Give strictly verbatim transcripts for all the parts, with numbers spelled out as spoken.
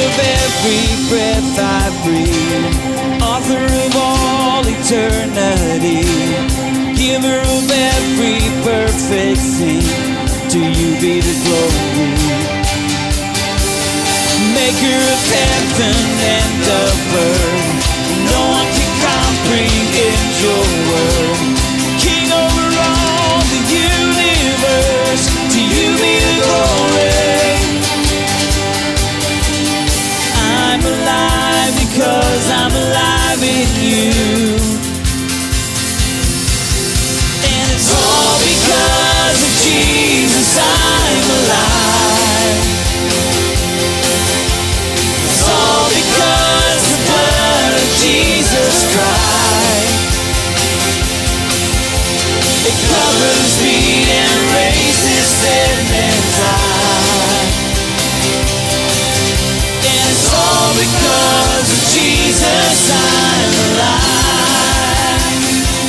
of every breath I breathe, author of all eternity, giver of every perfect thing, to you be the glory. Maker of heaven and of earth, no one can comprehend your word. King over all the universe, to you be the glory. I'm alive because I'm alive in you, and it's all because of Jesus I'm alive. It's all because the blood of Jesus Christ, it covers me and raises dead men's life. And it's all because of Jesus I'm alive.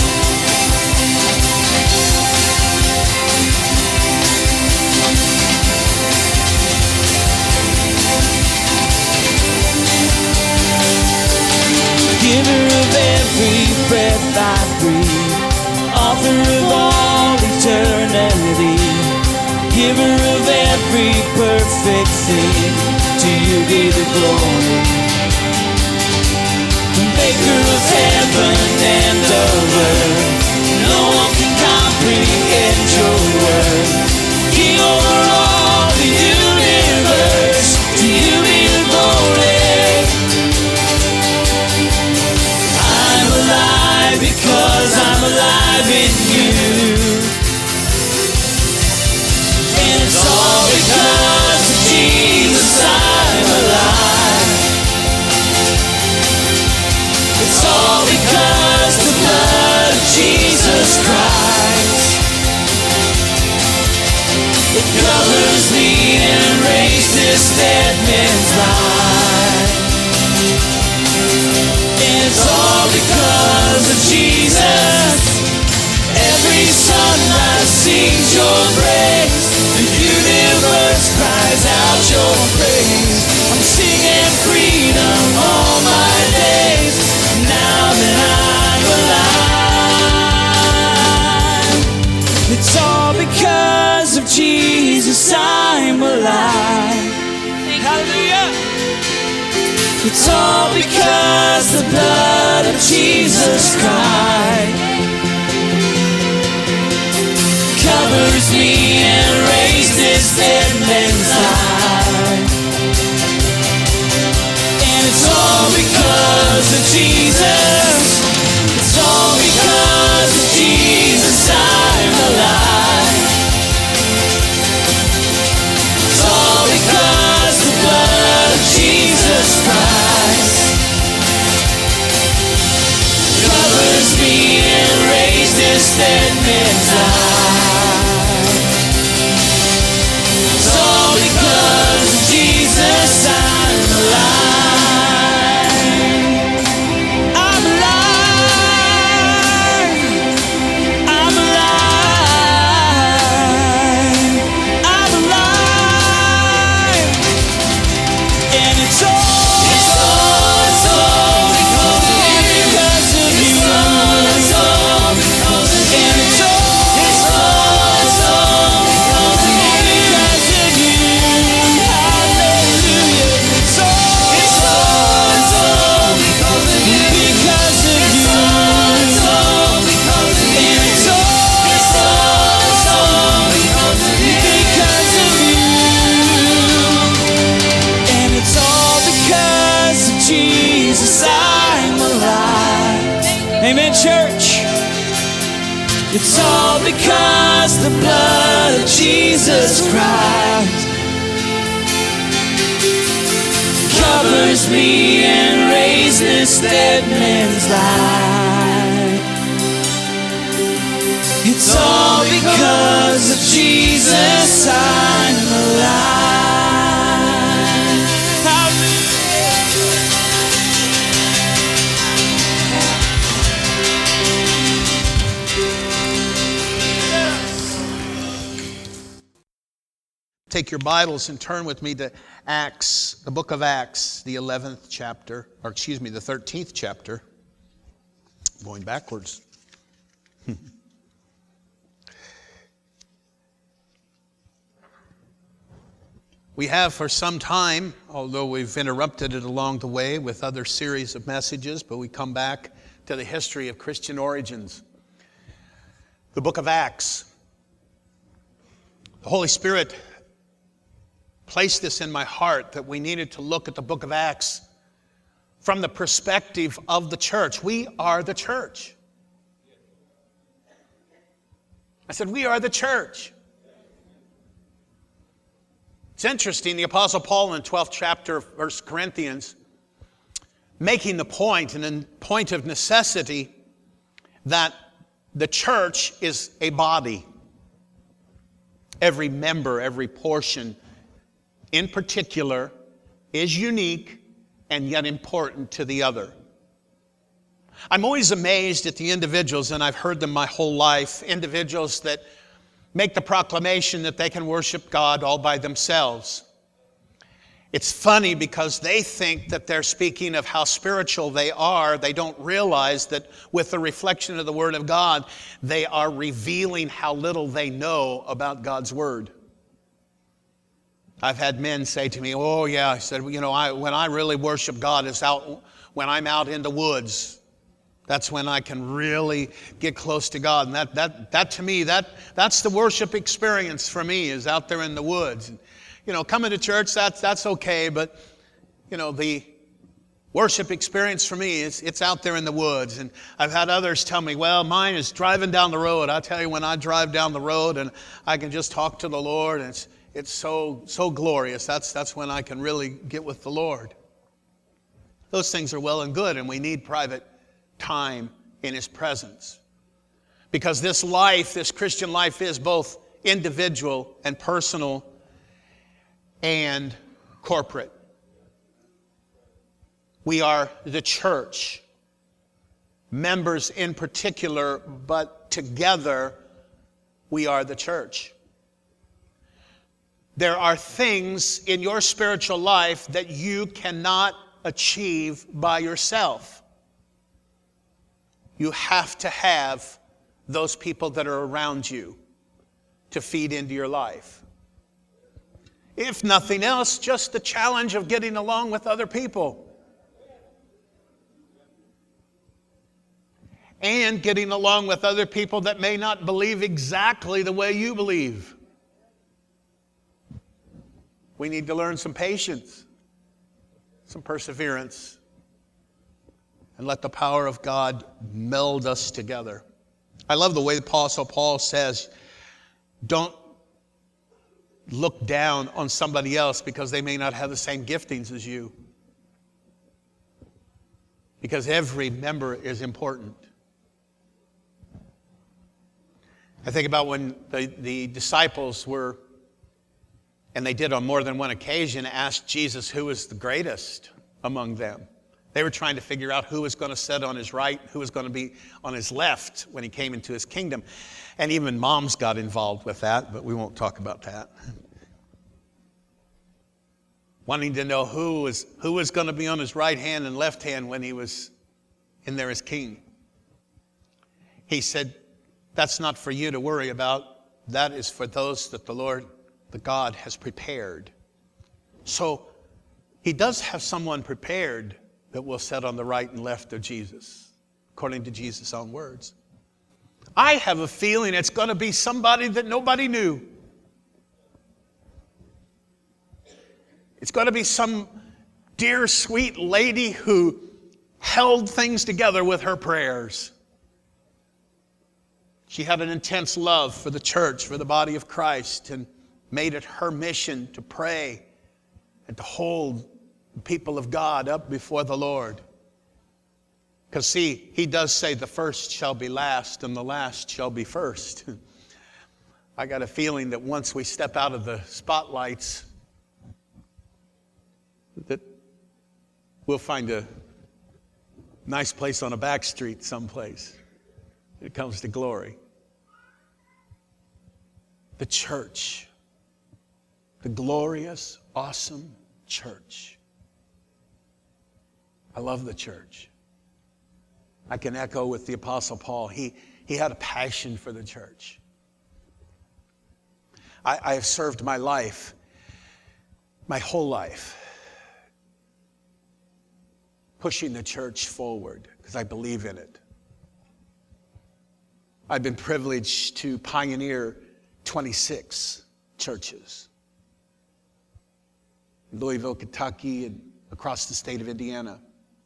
Giver of every breath I breathe, author of all eternity, giver of every perfect thing, to you be the glory. Maker of heaven and of earth, no one can comprehend your word. King over all the universe, to you be the glory. I'm alive because I'm alive in you, and it's all because of Jesus I'm alive. It's all because the blood of Jesus Christ, it covers me and raises dead men's life. And it's all because of Jesus. Every sunrise sings your praise, the universe cries out your praise. I'm singing freedom all my days, now that I'm alive. It's all because of Jesus I'm alive. Hallelujah. It's all because the blood of Jesus Christ covers me and raises dead men's life. And it's all because of Jesus. It's all because of Jesus I'm alive. It's all because the blood of Jesus Christ covers me and raises dead men's life. It's all because of Jesus I'm alive. I'm alive. I'm alive. I'm alive. And it's all, it's all, it's all because of you. Because of you. It's all because of you. And it's all, it's all, it's all because of you. Because of you. Hallelujah. It's all, it's all, it's all because of you. Because of you. It's all because of you. And it's all, it's all, it's all because of you. Because of you. And it's all because of Jesus I'm alive. Amen, church. It's all because the blood of Jesus Christ covers me and raises dead men's life. It's all because of Jesus I'm Take your Bibles and turn with me to Acts, the book of Acts, the eleventh chapter, or excuse me, the thirteenth chapter. Going backwards. We have for some time, although we've interrupted it along the way with other series of messages, but we come back to the history of Christian origins. The book of Acts. The Holy Spirit placed this in my heart that we needed to look at the book of Acts from the perspective of the church. We are the church. I said, we are the church. It's interesting, the Apostle Paul in the twelfth chapter of First Corinthians, making the point, and a point of necessity, that the church is a body. Every member, every portion, in particular, is unique and yet important to the other. I'm always amazed at the individuals, and I've heard them my whole life, individuals that make the proclamation that they can worship God all by themselves. It's funny because they think that they're speaking of how spiritual they are. They don't realize that with the reflection of the Word of God, they are revealing how little they know about God's Word. I've had men say to me, oh yeah, I said, well, you know, I, when I really worship God is out when I'm out in the woods. That's when I can really get close to God. And that that that to me, that that's the worship experience for me, is out there in the woods. And, you know, coming to church, that's that's okay, but you know, the worship experience for me is it's out there in the woods. And I've had others tell me, well, mine is driving down the road. I tell you, when I drive down the road and I can just talk to the Lord, and it's It's so, so glorious. That's, that's when I can really get with the Lord. Those things are well and good, and we need private time in His presence. Because this life, this Christian life, is both individual and personal and corporate. We are the church, members in particular, but together we are the church. There are things in your spiritual life that you cannot achieve by yourself. You have to have those people that are around you to feed into your life. If nothing else, just the challenge of getting along with other people. And getting along with other people that may not believe exactly the way you believe. We need to learn some patience, some perseverance, and let the power of God meld us together. I love the way the Apostle Paul says, don't look down on somebody else because they may not have the same giftings as you. Because every member is important. I think about when the, the disciples were, and they did on more than one occasion, ask Jesus who was the greatest among them. They were trying to figure out who was going to sit on his right, who was going to be on his left when he came into his kingdom. And even moms got involved with that, but we won't talk about that. Wanting to know who was, who was going to be on his right hand and left hand when he was in there as king. He said, that's not for you to worry about. That is for those that the Lord, the God, has prepared. So he does have someone prepared that will sit on the right and left of Jesus, according to Jesus' own words. I have a feeling it's going to be somebody that nobody knew. It's going to be some dear, sweet lady who held things together with her prayers. She had an intense love for the church, for the body of Christ, and made it her mission to pray and to hold the people of God up before the Lord. Because see, he does say the first shall be last and the last shall be first. I got a feeling that once we step out of the spotlights, that we'll find a nice place on a back street someplace. It comes to glory. The church. The glorious, awesome church. I love the church. I can echo with the Apostle Paul. He, he had a passion for the church. I, I have served my life, my whole life, pushing the church forward because I believe in it. I've been privileged to pioneer twenty-six churches in Louisville, Kentucky, and across the state of Indiana.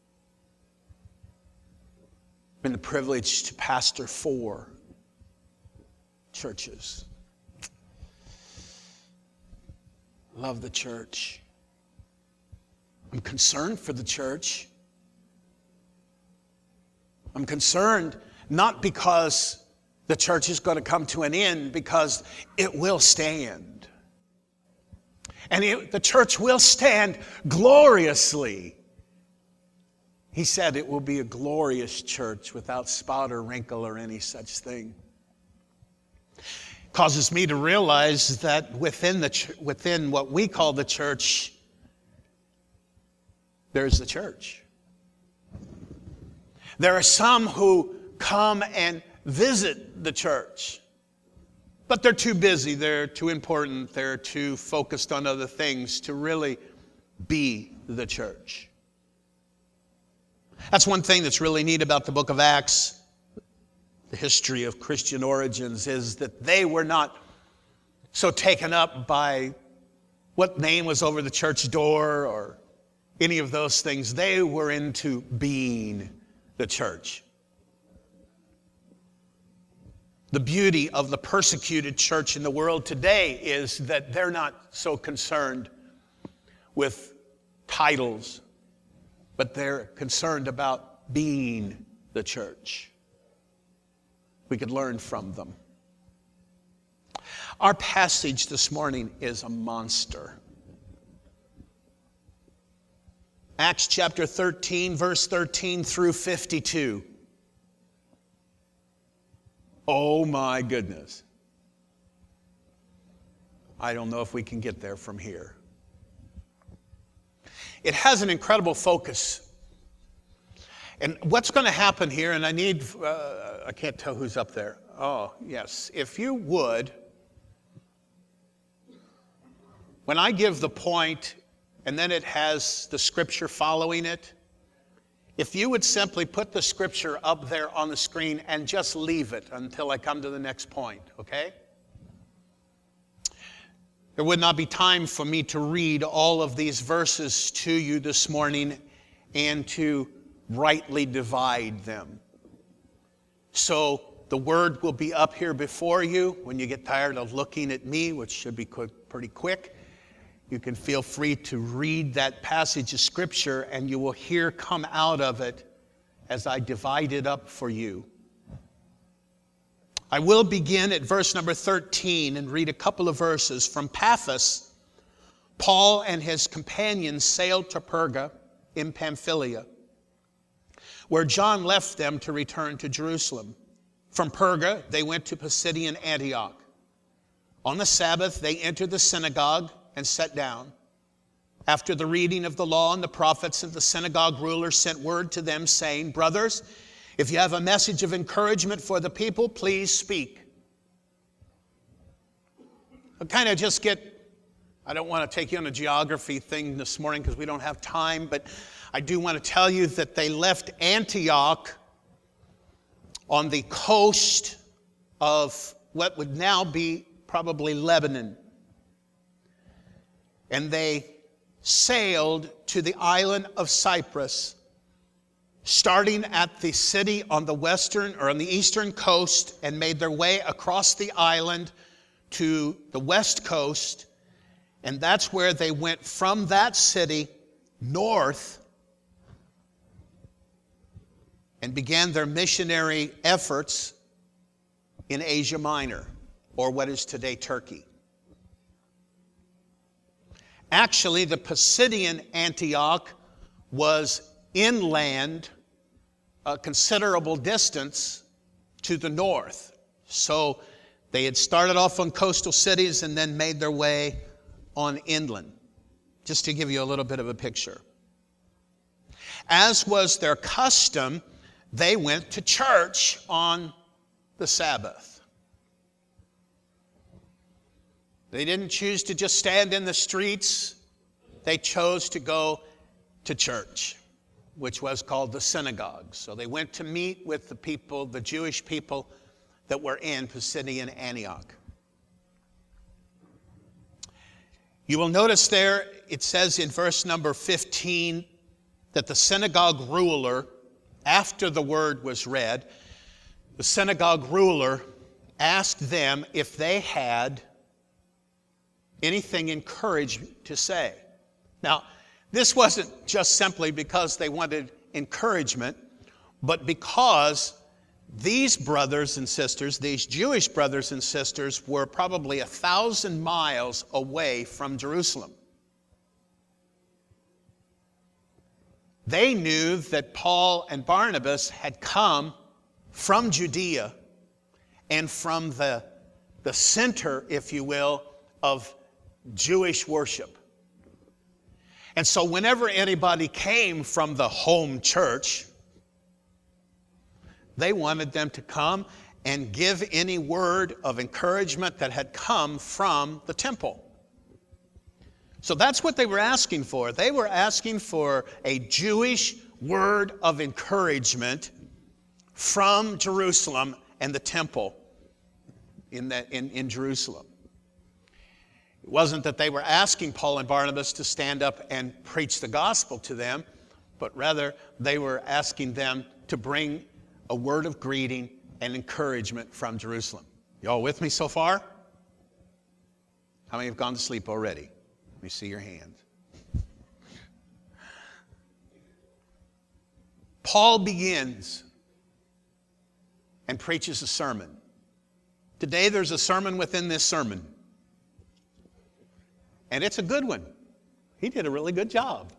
Been the privilege to pastor four churches. Love the church. I'm concerned for the church. I'm concerned not because the church is going to come to an end, because it will stand. And it, the church will stand gloriously. He said it will be a glorious church without spot or wrinkle or any such thing. Causes me to realize that within the ch- within what we call the church, there's the church. There are some who come and visit the church, but they're too busy, they're too important, they're too focused on other things to really be the church. That's one thing that's really neat about the book of Acts, the history of Christian origins, is that they were not so taken up by what name was over the church door or any of those things. They were into being the church. The beauty of the persecuted church in the world today is that they're not so concerned with titles, but they're concerned about being the church. We could learn from them. Our passage this morning is a monster. Acts chapter thirteen, verse thirteen through fifty-two. Oh my goodness. I don't know if we can get there from here. It has an incredible focus. And what's going to happen here, and I need, uh, I can't tell who's up there. Oh, yes. If you would, when I give the point, and then it has the scripture following it, if you would simply put the scripture up there on the screen and just leave it until I come to the next point, okay? There would not be time for me to read all of these verses to you this morning and to rightly divide them. So the word will be up here before you. When you get tired of looking at me, which should be quick, pretty quick, you can feel free to read that passage of scripture and you will hear come out of it as I divide it up for you. I will begin at verse number thirteen and read a couple of verses. From Paphos, Paul and his companions sailed to Perga in Pamphylia, where John left them to return to Jerusalem. From Perga, they went to Pisidian Antioch. On the Sabbath, they entered the synagogue and sat down. After the reading of the law and the prophets, and the synagogue ruler sent word to them, saying, "Brothers, if you have a message of encouragement for the people, please speak." I'll kind of just get, I don't want to take you on a geography thing this morning because we don't have time, but I do want to tell you that they left Antioch on the coast of what would now be probably Lebanon. And they sailed to the island of Cyprus, starting at the city on the western or on the eastern coast, and made their way across the island to the west coast. And that's where they went from that city north and began their missionary efforts in Asia Minor, or what is today Turkey. Actually, the Pisidian Antioch was inland a considerable distance to the north. So they had started off on coastal cities and then made their way on inland, just to give you a little bit of a picture. As was their custom, they went to church on the Sabbath. They didn't choose to just stand in the streets. They chose to go to church, which was called the synagogue. So they went to meet with the people, the Jewish people that were in Pisidian Antioch. You will notice there, it says in verse number fifteen, that the synagogue ruler, after the word was read, the synagogue ruler asked them if they had anything encouraging to say. Now, this wasn't just simply because they wanted encouragement, but because these brothers and sisters, these Jewish brothers and sisters, were probably a thousand miles away from Jerusalem. They knew that Paul and Barnabas had come from Judea and from the, the center, if you will, of Jewish worship. And so whenever anybody came from the home church, they wanted them to come and give any word of encouragement that had come from the temple. So that's what they were asking for. They were asking for a Jewish word of encouragement from Jerusalem and the temple in, the, in, in Jerusalem. It wasn't that they were asking Paul and Barnabas to stand up and preach the gospel to them, but rather they were asking them to bring a word of greeting and encouragement from Jerusalem. Y'all with me so far? How many have gone to sleep already? Let me see your hands. Paul begins and preaches a sermon. Today there's a sermon within this sermon. And it's a good one. He did a really good job.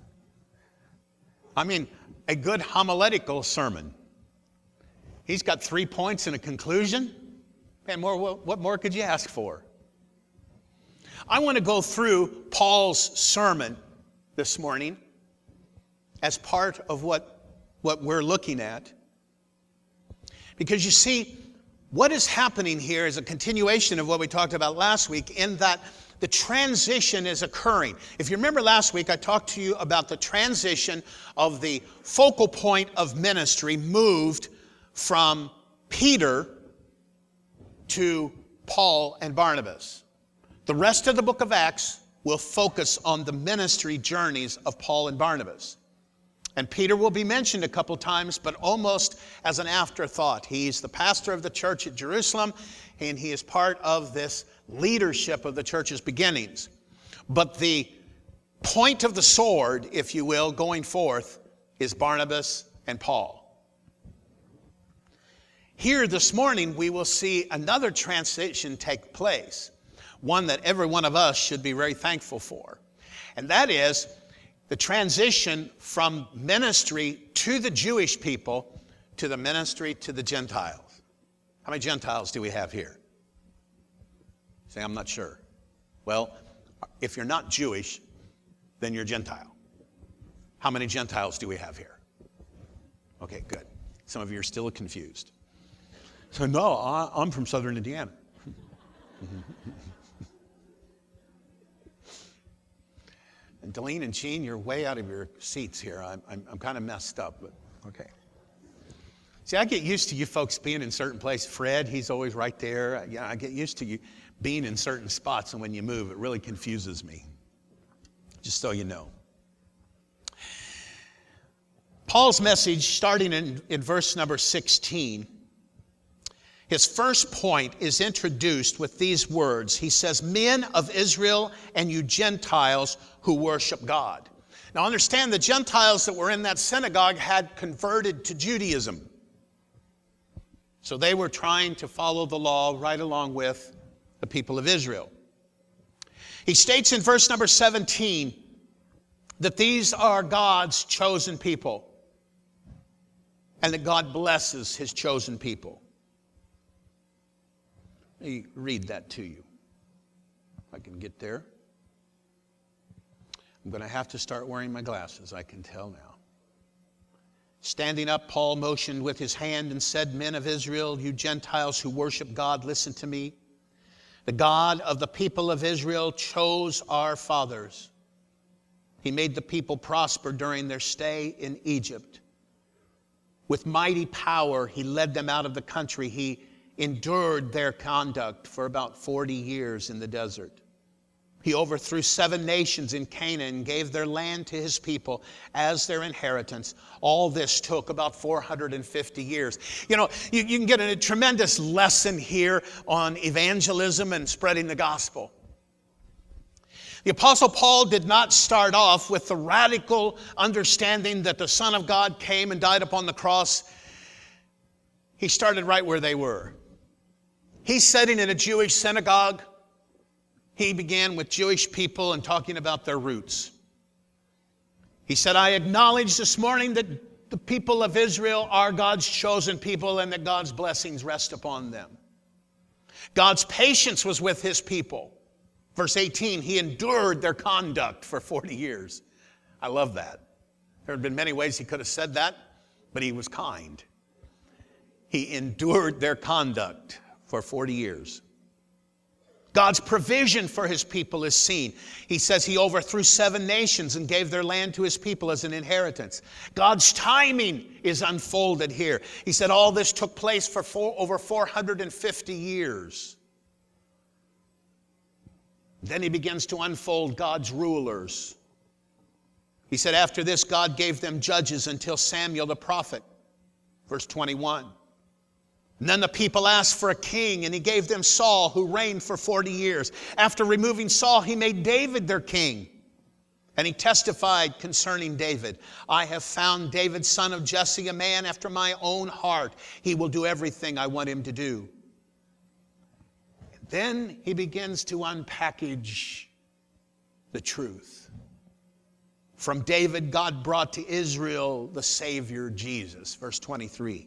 I mean, a good homiletical sermon. He's got three points and a conclusion. And more, what more could you ask for? I want to go through Paul's sermon this morning as part of what, what we're looking at. Because you see, what is happening here is a continuation of what we talked about last week, in that the transition is occurring. If you remember last week, I talked to you about the transition of the focal point of ministry moved from Peter to Paul and Barnabas. The rest of the book of Acts will focus on the ministry journeys of Paul and Barnabas. And Peter will be mentioned a couple times, but almost as an afterthought. He's the pastor of the church at Jerusalem, and he is part of this leadership of the church's beginnings. But the point of the sword, if you will, going forth is Barnabas and Paul. Here this morning, we will see another transition take place, one that every one of us should be very thankful for. And that is the transition from ministry to the Jewish people to the ministry to the Gentiles. How many Gentiles do we have here? Say, I'm not sure. Well, if you're not Jewish, then you're Gentile. How many Gentiles do we have here? Okay, good. Some of you are still confused. So, no, I, I'm from Southern Indiana. And Delene and Gene, you're way out of your seats here. I'm, I'm, I'm kind of messed up, but okay. See, I get used to you folks being in certain places. Fred, he's always right there. Yeah, I get used to you being in certain spots, and when you move, it really confuses me. Just so you know. Paul's message, starting in, in verse number sixteen, his first point is introduced with these words. He says, "Men of Israel and you Gentiles who worship God." Now understand, the Gentiles that were in that synagogue had converted to Judaism. So they were trying to follow the law right along with the people of Israel. He states in verse number seventeen that these are God's chosen people and that God blesses his chosen people. Let me read that to you, if I can get there. I'm going to have to start wearing my glasses, I can tell now. Standing up, Paul motioned with his hand and said, "Men of Israel, you Gentiles who worship God, listen to me. The God of the people of Israel chose our fathers. He made the people prosper during their stay in Egypt. With mighty power, he led them out of the country. He endured their conduct for about forty years in the desert. He overthrew seven nations in Canaan and gave their land to his people as their inheritance. All this took about four hundred fifty years. You know, you, you can get a tremendous lesson here on evangelism and spreading the gospel. The Apostle Paul did not start off with the radical understanding that the Son of God came and died upon the cross. He started right where they were. He's sitting in a Jewish synagogue. He began with Jewish people and talking about their roots. He said, "I acknowledge this morning that the people of Israel are God's chosen people and that God's blessings rest upon them. God's patience was with his people." Verse eighteen, he endured their conduct for forty years. I love that. There had been many ways he could have said that, but he was kind. He endured their conduct for forty years. God's provision for his people is seen. He says he overthrew seven nations and gave their land to his people as an inheritance. God's timing is unfolded here. He said all this took place for four, over four hundred fifty years. Then he begins to unfold God's rulers. He said after this, God gave them judges until Samuel the prophet. Verse twenty-one. And then the people asked for a king, and he gave them Saul, who reigned for forty years. After removing Saul, he made David their king. And he testified concerning David, "I have found David, son of Jesse, a man after my own heart. He will do everything I want him to do." And then he begins to unpackage the truth. From David, God brought to Israel the Savior, Jesus. Verse twenty-three.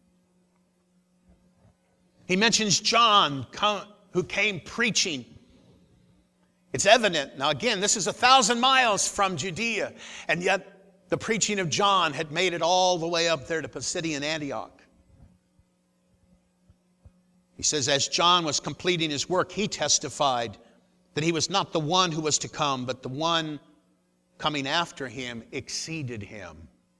He mentions John, who came preaching. It's evident. Now again, this is a thousand miles from Judea, and yet the preaching of John had made it all the way up there to Pisidian Antioch. He says, as John was completing his work, he testified that he was not the one who was to come, but the one coming after him exceeded him.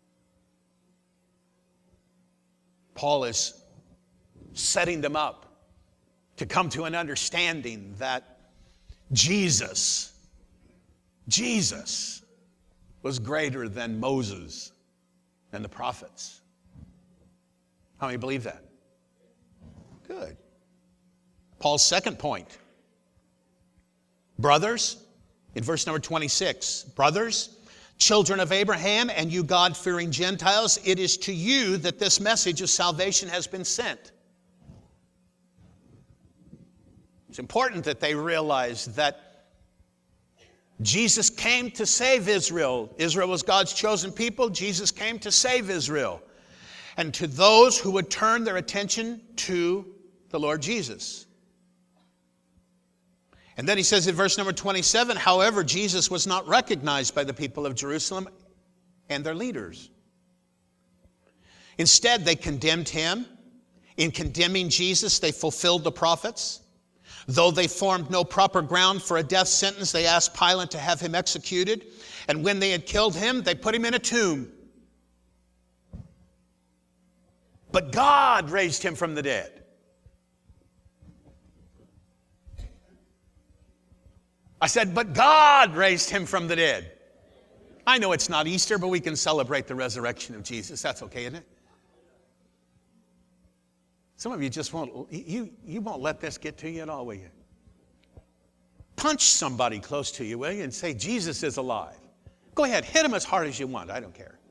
Paul is setting them up to come to an understanding that Jesus, Jesus was greater than Moses and the prophets. How many believe that? Good. Paul's second point. Brothers, in verse number twenty-six, brothers, children of Abraham, and you God-fearing Gentiles, it is to you that this message of salvation has been sent. It's important that they realize that Jesus came to save Israel. Israel was God's chosen people. Jesus came to save Israel. And to those who would turn their attention to the Lord Jesus. And then he says in verse number twenty-seven, however, Jesus was not recognized by the people of Jerusalem and their leaders. Instead, they condemned him. In condemning Jesus, they fulfilled the prophets. Though they formed no proper ground for a death sentence, they asked Pilate to have him executed. And when they had killed him, they put him in a tomb. But God raised him from the dead. I said, but God raised him from the dead. I know it's not Easter, but we can celebrate the resurrection of Jesus. That's okay, isn't it? Some of you just won't, you, you won't let this get to you at all, will you? Punch somebody close to you, will you, and say, Jesus is alive. Go ahead, hit him as hard as you want. I don't care.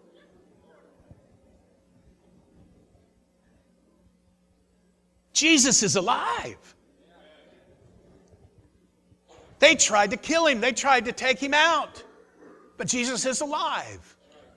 Jesus is alive. They tried to kill him. They tried to take him out. But Jesus is alive.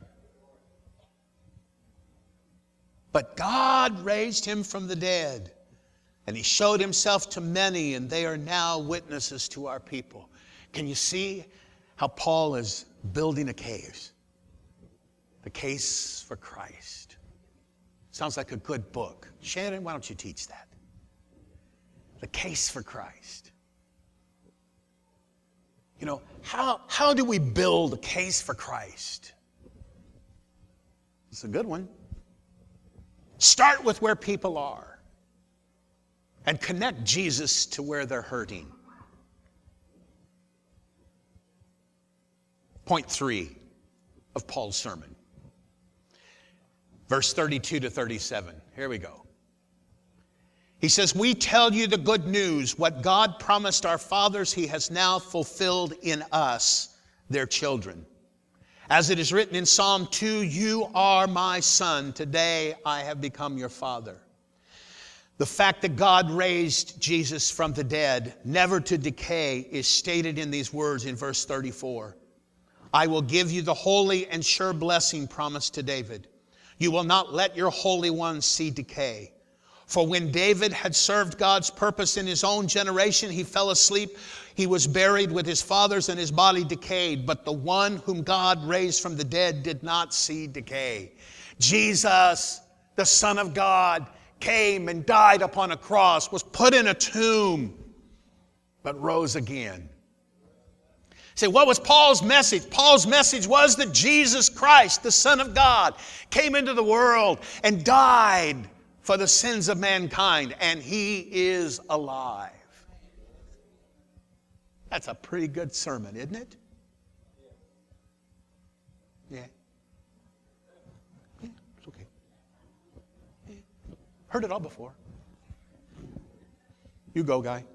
But God raised him from the dead, and he showed himself to many, and they are now witnesses to our people. Can you see how Paul is building a case. The Case for Christ. Sounds like a good book. Shannon, why don't you teach that? The Case for Christ. You know, how, how do we build a case for Christ? It's a good one. Start with where people are and connect Jesus to where they're hurting. Point three of Paul's sermon. Verse thirty-two to thirty-seven. Here we go. He says, we tell you the good news. What God promised our fathers, he has now fulfilled in us, their children. As it is written in Psalm two, you are my son. Today I have become your father. The fact that God raised Jesus from the dead, never to decay, is stated in these words in verse thirty-four. I will give you the holy and sure blessing promised to David. You will not let your Holy One see decay. For when David had served God's purpose in his own generation, he fell asleep. He was buried with his fathers and his body decayed. But the one whom God raised from the dead did not see decay. Jesus, the Son of God, came and died upon a cross, was put in a tomb, but rose again. Say, what was Paul's message? Paul's message was that Jesus Christ, the Son of God, came into the world and died for the sins of mankind, and he is alive. That's a pretty good sermon, isn't it? Yeah. Yeah, it's okay. Yeah. Heard it all before. You go, guy.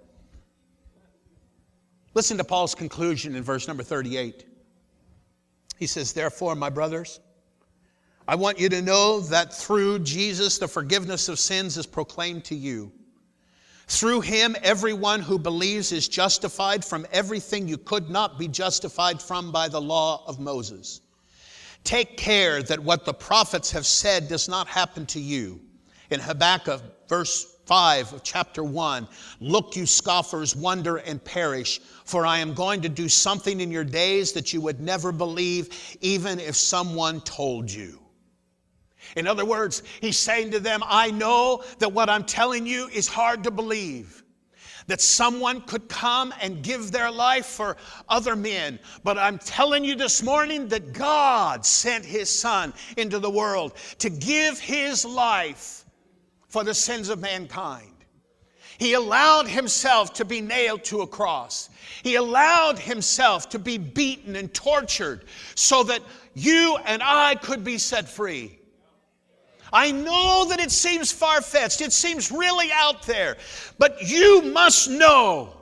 Listen to Paul's conclusion in verse number thirty-eight. He says, therefore, my brothers, I want you to know that through Jesus, the forgiveness of sins is proclaimed to you. Through him, everyone who believes is justified from everything you could not be justified from by the law of Moses. Take care that what the prophets have said does not happen to you. In Habakkuk, verse five of chapter one, look, you scoffers, wonder and perish, for I am going to do something in your days that you would never believe, even if someone told you. In other words, he's saying to them, I know that what I'm telling you is hard to believe. That someone could come and give their life for other men. But I'm telling you this morning that God sent his Son into the world to give his life for the sins of mankind. He allowed himself to be nailed to a cross. He allowed himself to be beaten and tortured so that you and I could be set free. I know that it seems far-fetched. It seems really out there. But you must know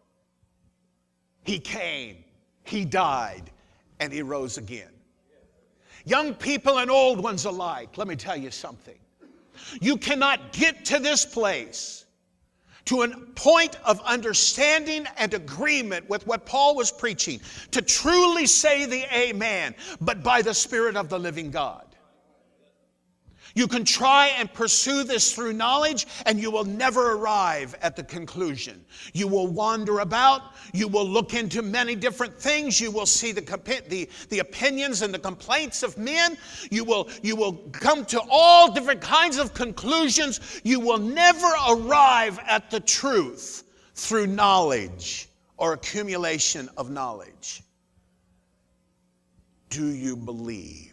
he came, he died, and he rose again. Young people and old ones alike, let me tell you something. You cannot get to this place, to a point of understanding and agreement with what Paul was preaching, to truly say the amen, but by the Spirit of the living God. You can try and pursue this through knowledge, and you will never arrive at the conclusion. You will wander about. You will look into many different things. You will see the, the, the opinions and the complaints of men. You will, you will come to all different kinds of conclusions. You will never arrive at the truth through knowledge or accumulation of knowledge. Do you believe?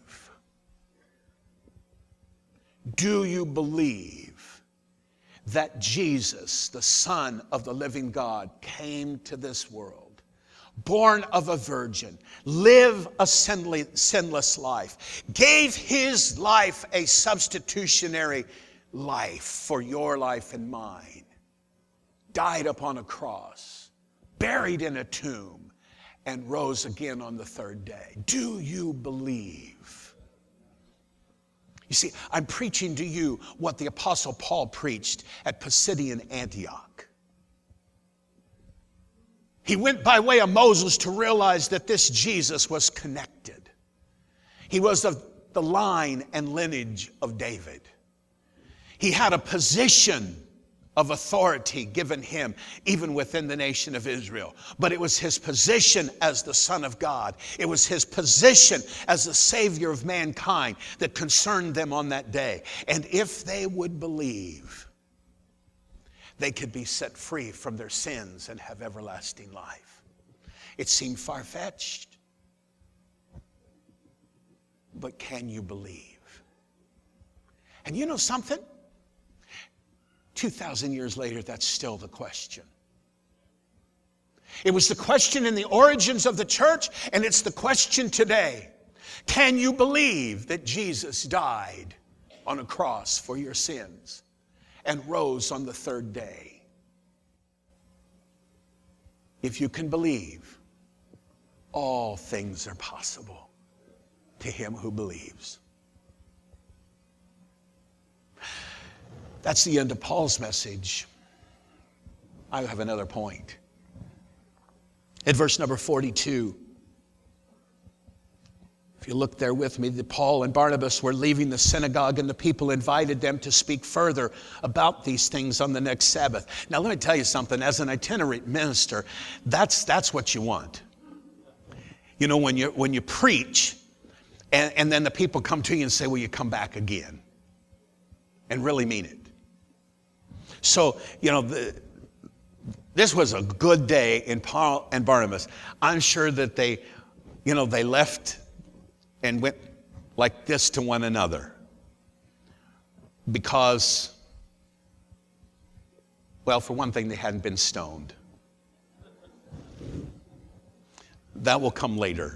Do you believe that Jesus, the Son of the living God, came to this world, born of a virgin, lived a sinless life, gave his life a substitutionary life for your life and mine, died upon a cross, buried in a tomb, and rose again on the third day? Do you believe? You see, I'm preaching to you what the Apostle Paul preached at Pisidian Antioch. He went by way of Moses to realize that this Jesus was connected. He was of the line and lineage of David. He had a position of authority given him, even within the nation of Israel. But it was his position as the Son of God. It was his position as the Savior of mankind that concerned them on that day. And if they would believe, they could be set free from their sins and have everlasting life. It seemed far-fetched. But can you believe? And you know something? two thousand years later, that's still the question. It was the question in the origins of the church, and it's the question today. Can you believe that Jesus died on a cross for your sins and rose on the third day? If you can believe, all things are possible to him who believes. That's the end of Paul's message. I have another point. At verse number forty-two, if you look there with me, that Paul and Barnabas were leaving the synagogue and the people invited them to speak further about these things on the next Sabbath. Now let me tell you something, as an itinerant minister, that's, that's what you want. You know, when you, when you preach and, and then the people come to you and say, will you come back again? And really mean it. So, you know, the, this was a good day in Paul and Barnabas. I'm sure that they, you know, they left and went like this to one another. Because, well, for one thing, they hadn't been stoned. That will come later.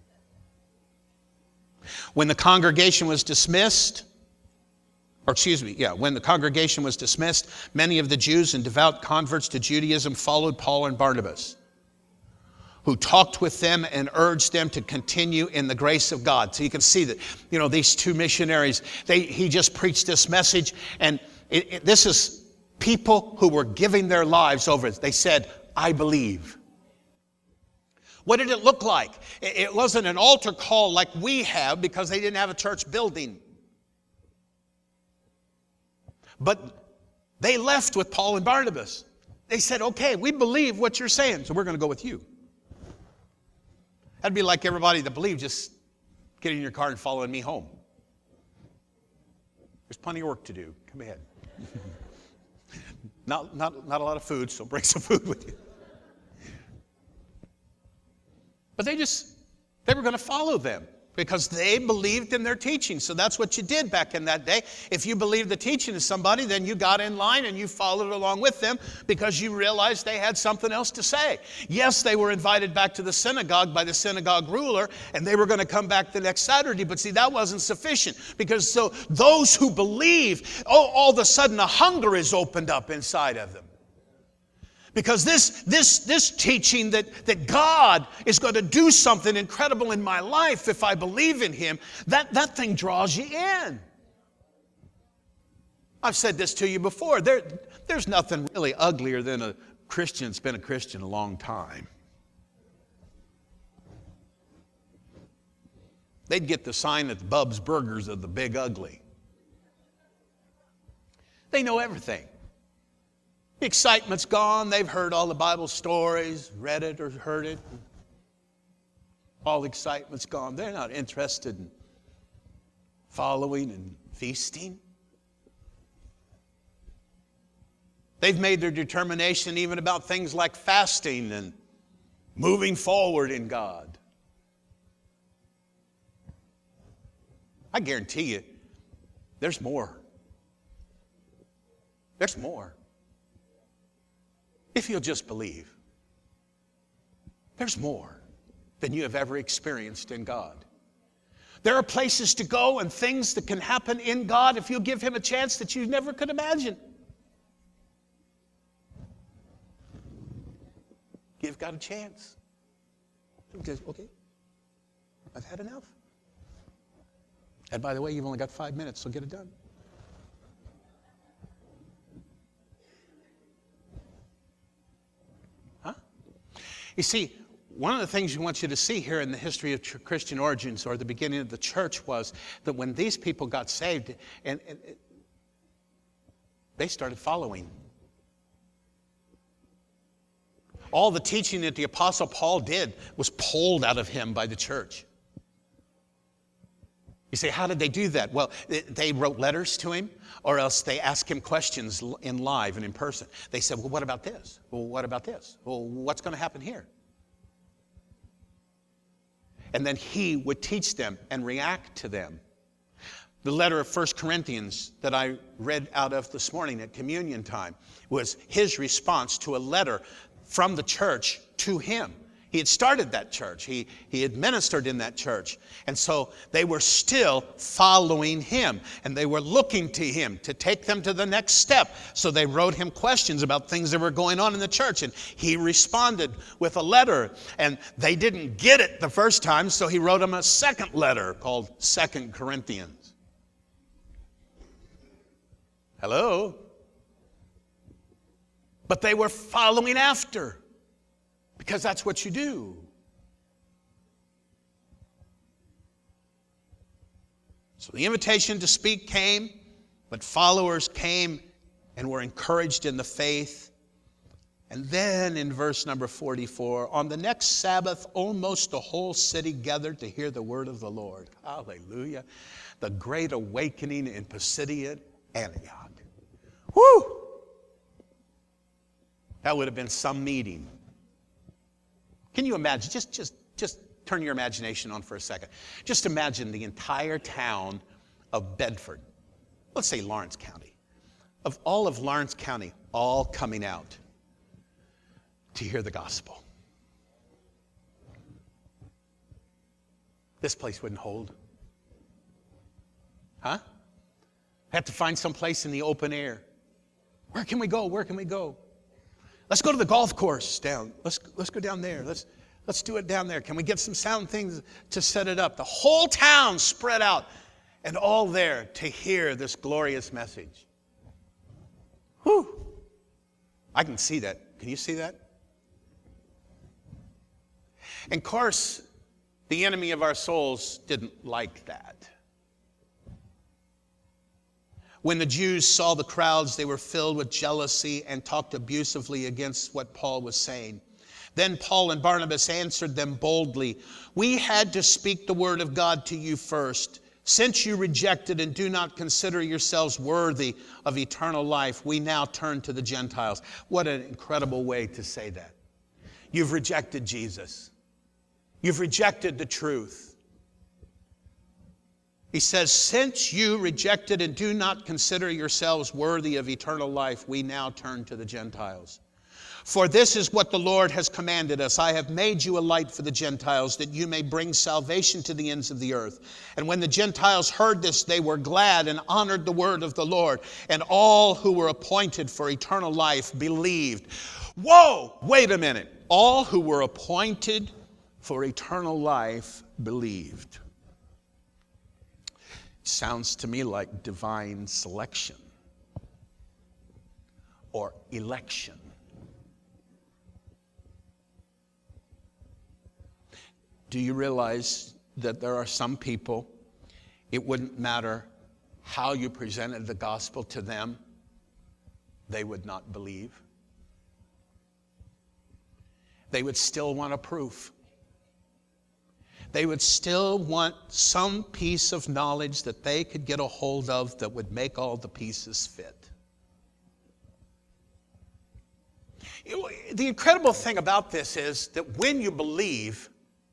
When the congregation was dismissed, Or excuse me, yeah, when the congregation was dismissed, many of the Jews and devout converts to Judaism followed Paul and Barnabas, who talked with them and urged them to continue in the grace of God. So you can see that, you know, these two missionaries, they, he just preached this message, and it, it, this is people who were giving their lives over it. They said, I believe. What did it look like? It, it wasn't an altar call like we have, because they didn't have a church building. But they left with Paul and Barnabas. They said, okay, we believe what you're saying, so we're going to go with you. That'd be like everybody that believed just getting in your car and following me home. There's plenty of work to do. Come ahead. not, not, not a lot of food, so bring some food with you. But they just, they were going to follow them, because they believed in their teaching. So that's what you did back in that day. If you believed the teaching of somebody, then you got in line and you followed along with them, because you realized they had something else to say. Yes, they were invited back to the synagogue by the synagogue ruler, and they were going to come back the next Saturday. But see, that wasn't sufficient, because so those who believe, oh, all of a sudden a hunger is opened up inside of them. Because this, this, this teaching that, that God is going to do something incredible in my life if I believe in Him, that, that thing draws you in. I've said this to you before. There, there's nothing really uglier than a Christian that's been a Christian a long time. They'd get the sign at Bub's Burgers of the Big Ugly. They know everything. The excitement's gone. They've heard all the Bible stories, read it or heard it. All the excitement's gone. They're not interested in following and feasting. They've made their determination even about things like fasting and moving forward in God. I guarantee you, there's more. There's more. If you'll just believe, there's more than you have ever experienced in God. There are places to go and things that can happen in God if you'll give Him a chance that you never could imagine. Give God a chance. Okay, I've had enough. And by the way, you've only got five minutes, so get it done. You see, one of the things we want you to see here in the history of Christian origins, or the beginning of the church, was that when these people got saved, and, and they started following. all the teaching that the Apostle Paul did was pulled out of him by the church. You say, how did they do that? Well, they wrote letters to him, or else they asked him questions in live and in person. They said, well, what about this? Well, what about this? Well, what's going to happen here? And then he would teach them and react to them. The letter of First Corinthians that I read out of this morning at communion time was his response to a letter from the church to him. He had started that church. He, he had ministered in that church. And so they were still following him. And they were looking to him to take them to the next step. So they wrote him questions about things that were going on in the church. And he responded with a letter. And they didn't get it the first time, so he wrote them a second letter called Second Corinthians. Hello? But they were following after. Because that's what you do. So the invitation to speak came, but followers came and were encouraged in the faith. And then in verse number forty-four, on the next Sabbath, almost the whole city gathered to hear the word of the Lord. Hallelujah. The great awakening in Pisidian Antioch. Woo! That would have been some meeting. Can you imagine? Just, just, just turn your imagination on for a second. Just imagine the entire town of Bedford, let's say Lawrence County, of all of Lawrence County, all coming out to hear the gospel. This place wouldn't hold. Huh? Have to find some place in the open air. Where can we go? Where can we go? Let's go to the golf course down. Let's let's go down there. Let's let's do it down there. Can we get some sound things to set it up? The whole town spread out and all there to hear this glorious message. Whew. I can see that. Can you see that? And of course, the enemy of our souls didn't like that. When the Jews saw the crowds, they were filled with jealousy and talked abusively against what Paul was saying. Then Paul and Barnabas answered them boldly, "We had to speak the word of God to you first. Since you rejected and do not consider yourselves worthy of eternal life, we now turn to the Gentiles." What an incredible way to say that. You've rejected Jesus. You've rejected the truth. He says, since you rejected and do not consider yourselves worthy of eternal life, we now turn to the Gentiles. For this is what the Lord has commanded us. I have made you a light for the Gentiles, that you may bring salvation to the ends of the earth. And when the Gentiles heard this, they were glad and honored the word of the Lord. And all who were appointed for eternal life believed. Whoa, wait a minute. All who were appointed for eternal life believed. Sounds to me like divine selection or election. Do you realize that there are some people, it wouldn't matter how you presented the gospel to them, they would not believe? They would still want a proof. They would still want some piece of knowledge that they could get a hold of that would make all the pieces fit. You know, the incredible thing about this is that when you believe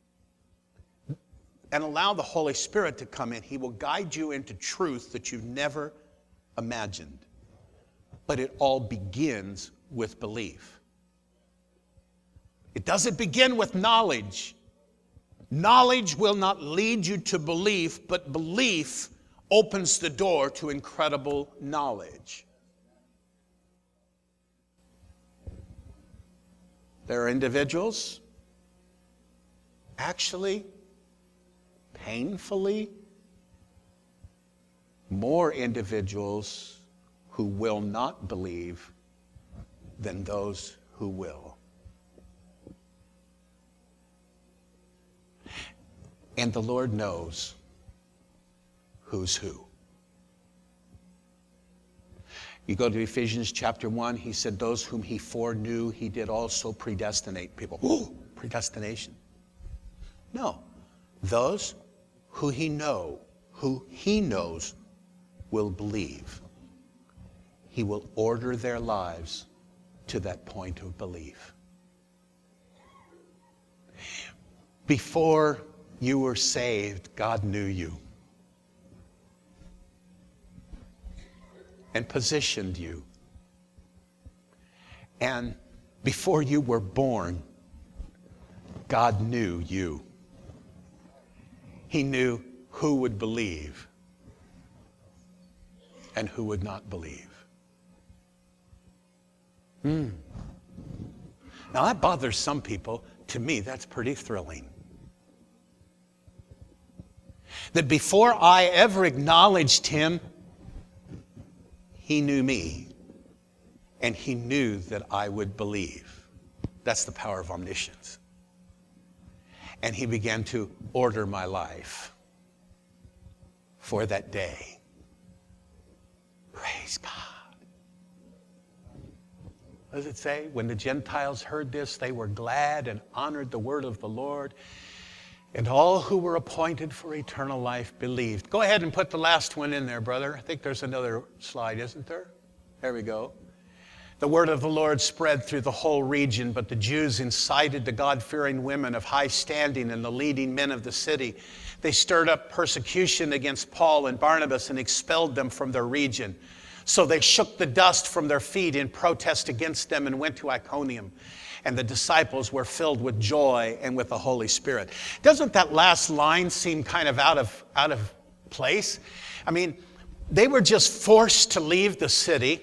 and allow the Holy Spirit to come in, He will guide you into truth that you've never imagined. But it all begins with belief. It doesn't begin with knowledge. Knowledge will not lead you to belief, but belief opens the door to incredible knowledge. There are individuals, actually, painfully, more individuals who will not believe than those who will. And the Lord knows who's who. You go to Ephesians chapter one, he said, those whom he foreknew, he did also predestinate people. Ooh, predestination. No, those who he know, who he knows will believe. He will order their lives to that point of belief. Before you were saved, God knew you and positioned you. And before you were born, God knew you. He knew who would believe and who would not believe. Hmm. Now that bothers some people. To me, that's pretty thrilling. That before I ever acknowledged him, he knew me, and he knew that I would believe. That's the power of omniscience. And he began to order my life for that day. Praise God. What does it say? When the Gentiles heard this, they were glad and honored the word of the Lord. And all who were appointed for eternal life believed. Go ahead and put the last one in there, brother. I think there's another slide, isn't there? There we go. The word of the Lord spread through the whole region, but the Jews incited the God-fearing women of high standing and the leading men of the city. They stirred up persecution against Paul and Barnabas and expelled them from their region. So they shook the dust from their feet in protest against them and went to Iconium. And the disciples were filled with joy and with the Holy Spirit. Doesn't that last line seem kind of out of, out of place? I mean, they were just forced to leave the city.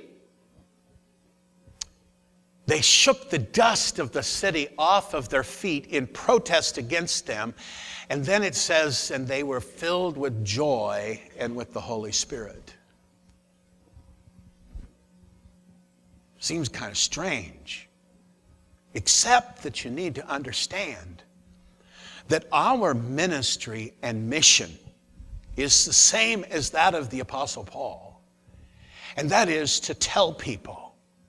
They shook the dust of the city off of their feet in protest against them. And then it says, and they were filled with joy and with the Holy Spirit. Seems kind of strange. Except that you need to understand that our ministry and mission is the same as that of the Apostle Paul. And that is to tell people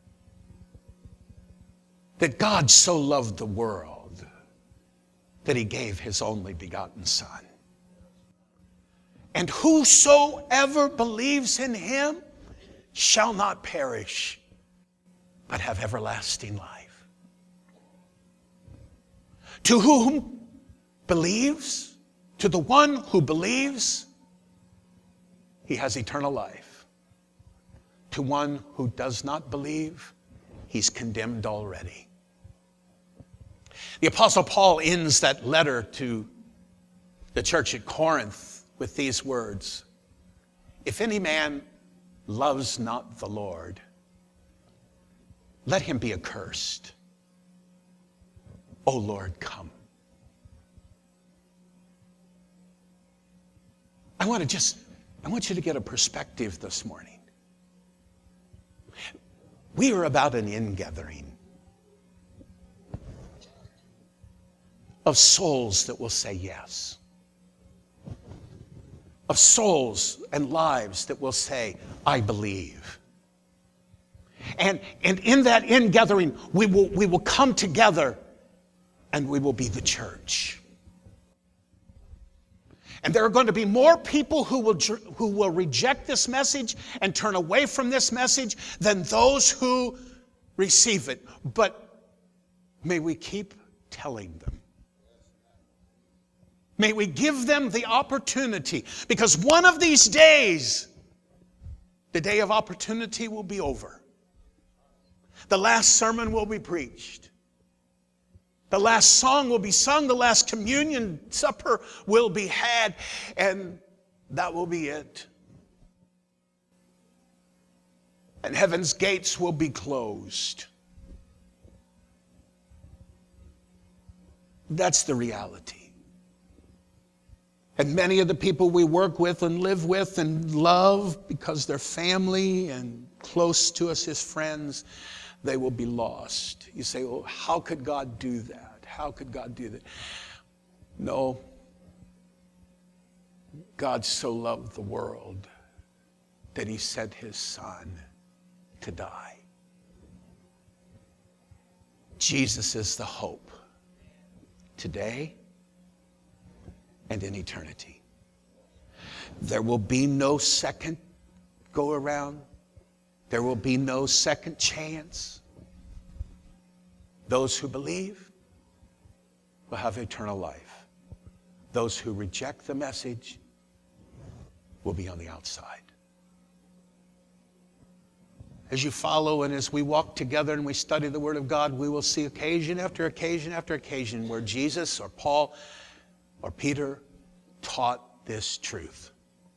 that God so loved the world that he gave his only begotten Son. And whosoever believes in him shall not perish, but have everlasting life. To whom believes, to the one who believes, he has eternal life. To one who does not believe, he's condemned already. The Apostle Paul ends that letter to the church at Corinth with these words: if any man loves not the Lord, let him be accursed. O Lord, come. I want to just, I want you to get a perspective this morning. We are about an ingathering of souls that will say yes. Of souls and lives that will say, I believe. And, and in that ingathering, we will, we will come together and we will be the church. And there are going to be more people who will, who will reject this message and turn away from this message than those who receive it. But may we keep telling them. May we give them the opportunity, because one of these days, the day of opportunity will be over. The last sermon will be preached. The last song will be sung. The last communion supper will be had. And that will be it. And heaven's gates will be closed. That's the reality. And many of the people we work with and live with and love, because they're family and close to us as friends, they will be lost. You say, well, how could God do that? How could God do that? No. God so loved the world that he sent his Son to die. Jesus is the hope today and in eternity. There will be no second go around. There will be no second chance. Those who believe will have eternal life. Those who reject the message will be on the outside. As you follow and as we walk together and we study the Word of God, we will see occasion after occasion after occasion where Jesus or Paul or Peter taught this truth.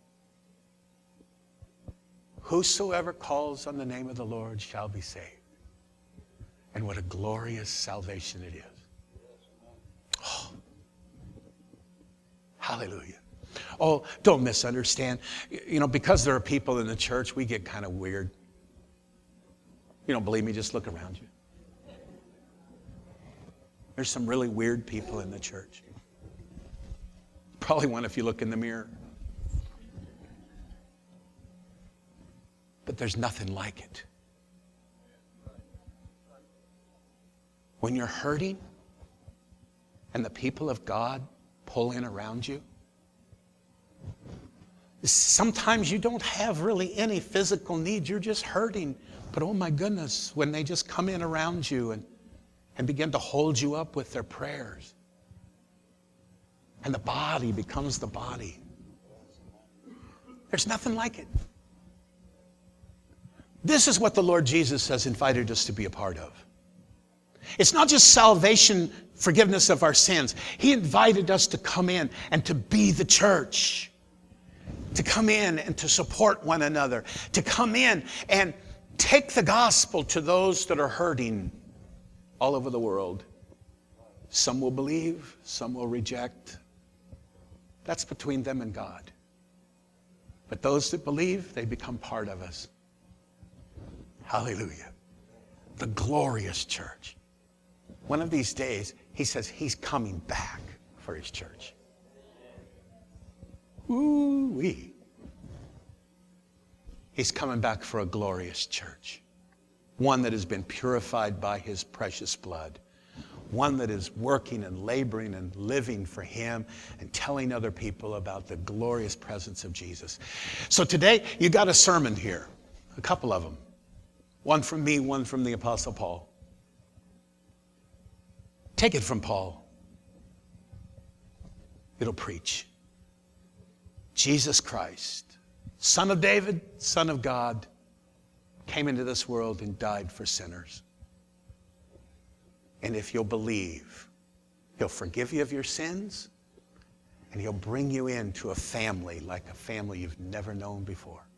Whosoever calls on the name of the Lord shall be saved. And what a glorious salvation it is. Oh, hallelujah. Oh, don't misunderstand. You know, because there are people in the church, we get kind of weird. You don't believe me? Just look around you. There's some really weird people in the church. Probably one if you look in the mirror. But there's nothing like it. When you're hurting and the people of God pull in around you, sometimes you don't have really any physical needs. You're just hurting. But oh my goodness, when they just come in around you and, and begin to hold you up with their prayers, and the body becomes the body. There's nothing like it. This is what the Lord Jesus has invited us to be a part of. It's not just salvation, forgiveness of our sins. He invited us to come in and to be the church. To come in and to support one another. To come in and take the gospel to those that are hurting all over the world. Some will believe, some will reject. That's between them and God. But those that believe, they become part of us. Hallelujah. The glorious church. One of these days, he says he's coming back for his church. Ooh-wee. He's coming back for a glorious church. One that has been purified by his precious blood. One that is working and laboring and living for him and telling other people about the glorious presence of Jesus. So today, you got a sermon here. A couple of them. One from me, one from the Apostle Paul. Take it from Paul. It'll preach. Jesus Christ, Son of David, Son of God, came into this world and died for sinners. And if you'll believe, he'll forgive you of your sins, and he'll bring you into a family like a family you've never known before.